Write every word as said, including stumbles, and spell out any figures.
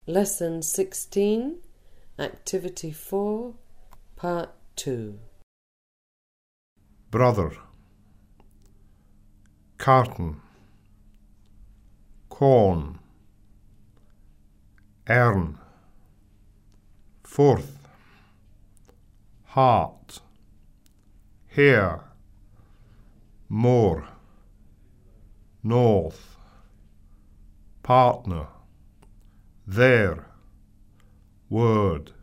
Lesson sixteen, Activity four, Part two. Brother, carton, corn, earn, forth, heart, here, more, north, partner, there, word,